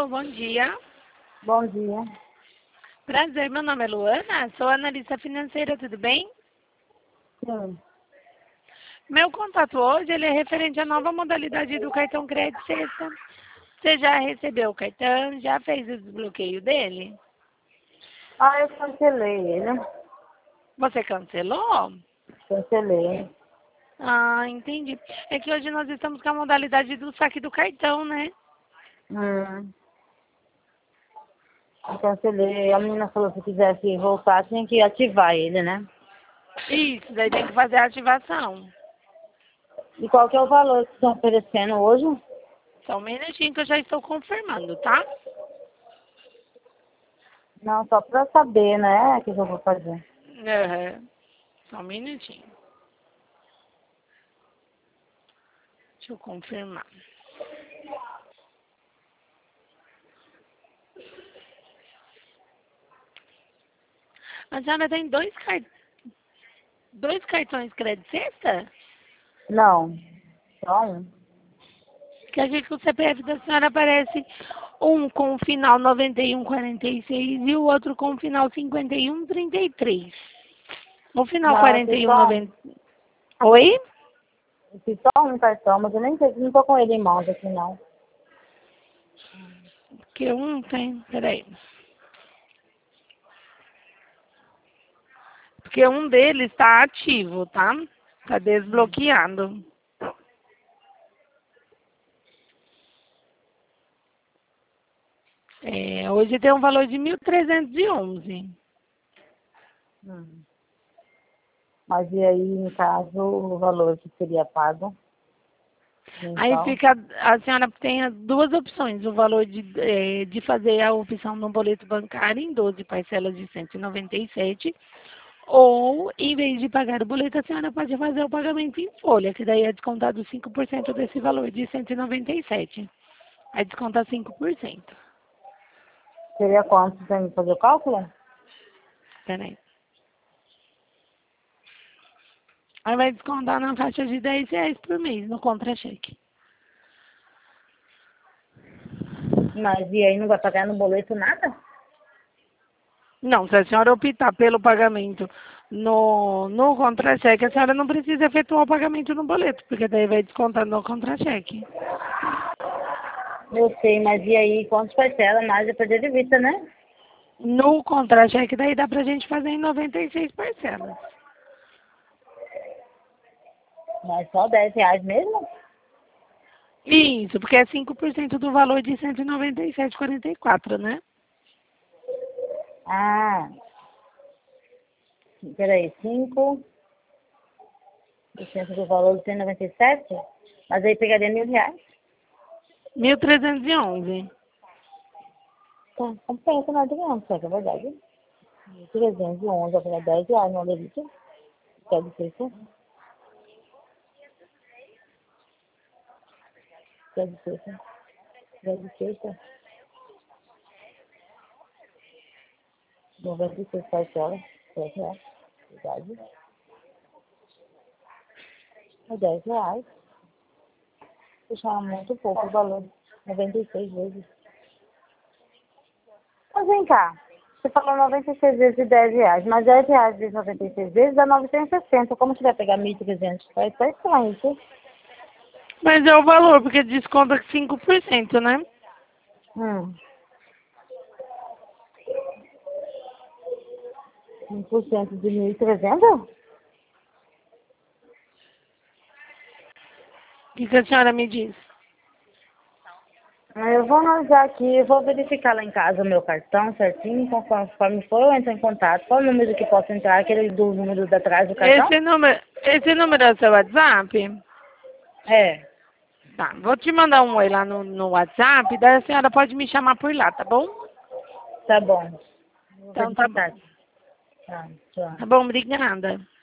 Alô, bom dia. Bom dia. Prazer, meu nome é Luana, sou analista financeira, tudo bem? Sim. Meu contato hoje ele é referente à nova modalidade do cartão crédito sexta. Você já recebeu o cartão? Já fez o desbloqueio dele? Ah, eu cancelei ele. Você cancelou? Cancelei. Ah, entendi. É que hoje nós estamos com a modalidade do saque do cartão, né? Eu cancelei. A menina falou que se quisesse voltar, tinha que ativar ele, né? Isso, daí tem que fazer a ativação. E qual que é o valor que estão oferecendo hoje? Só um minutinho que eu já estou confirmando, tá? Não, só pra saber, né? O que eu vou fazer. Aham. Só um minutinho. Deixa eu confirmar. A senhora tem dois cartões crédito sexta? Não, só um. Que aqui que o CPF da senhora aparece um com o final 9146 e o outro com o final 5133. O final Não, eu fiz só um. 4190. Oi? Eu fiz só um cartão, mas eu nem sei, não tô com ele em mãos aqui, não. Que um tem. Peraí. Porque um deles está ativo, tá? Tá desbloqueado. Hoje tem um valor de 1.311. Hum. Mas e aí, no caso, o valor que seria pago Aí mensal? fica, a senhora tem as duas opções, o valor de fazer a opção no boleto bancário em 12 parcelas de 197, ou em vez de pagar o boleto, a senhora pode fazer o pagamento em folha, que daí é descontado 5% desse valor de 197. Aí desconta 5%. Seria quanto? Você tem que fazer o cálculo? Peraí. Aí vai descontar na faixa de R$ 10 por mês no contra-cheque. Mas e aí não vai pagar no boleto nada? Não, se a senhora optar pelo pagamento no contra-cheque, a senhora não precisa efetuar o pagamento no boleto, porque daí vai descontar no contra-cheque. Eu sei, mas e aí quantas parcelas mais é perder de vista, né? No contra-cheque, daí dá pra gente fazer em 96 parcelas. Mas só R$ 10 mesmo? Isso, porque é 5% do valor de 197,44, né? Ah, peraí, 5% do valor de 197? Mas aí pegaria R$ 1.000. 1.311. Tá, compensa, não adianta, é verdade. 311 vai pegar R$ 10 no delito. Quer dizer isso? Quer dizer isso? Quer dizer isso? 96 parcelas, R$ 10. Verdade. É R$ 10. Puxar muito pouco o valor. 96 vezes. Mas vem cá. Você falou 96 vezes de R$ 10. Mas R$ 10 vezes 96 vezes dá 960. Como você vai pegar 1.300? Vai ser estranho isso. Mas é o valor, porque desconta 5%, né? 5% de 1.300? O que a senhora me diz? Eu vou analisar aqui, eu vou verificar lá em casa o meu cartão certinho, conforme for, eu entro em contato. Qual o número que posso entrar? Aquele do número de trás do cartão? Esse número é o seu WhatsApp? É, Tá, vou te mandar um oi lá no WhatsApp, daí a senhora pode me chamar por lá, tá bom? tá bom. Vou Então tá bom. verificar. Tá, tchau. Tá bom, obrigada.